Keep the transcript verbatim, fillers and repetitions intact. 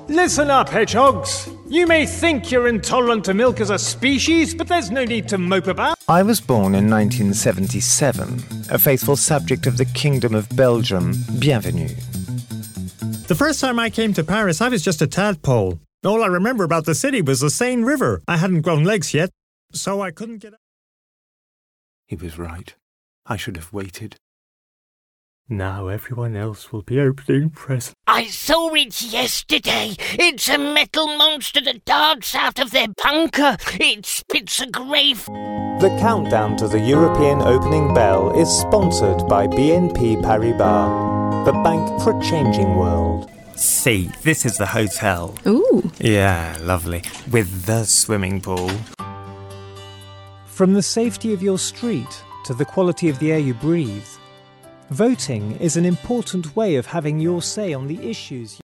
Listen up, hedgehogs. You may think you're intolerant to milk as a species, but there's no need to mope about. I was born in nineteen seventy-seven, a faithful subject of the Kingdom of Belgium. Bienvenue. The first time I came to Paris, I was just a tadpole. All I remember about the city was the Seine River. I hadn't grown legs yet, so I couldn't get out. He was right. I should have waited. Now everyone else will be opening presents. I saw it yesterday. It's a metal monster that darts out of their bunker. It spits a grey... F- The countdown to the European opening bell is sponsored by B N P Paribas, the bank for a changing world. See, this is the hotel. Ooh. Yeah, lovely. With the swimming pool. From the safety of your street to the quality of the air you breathe, voting is an important way of having your say on the issues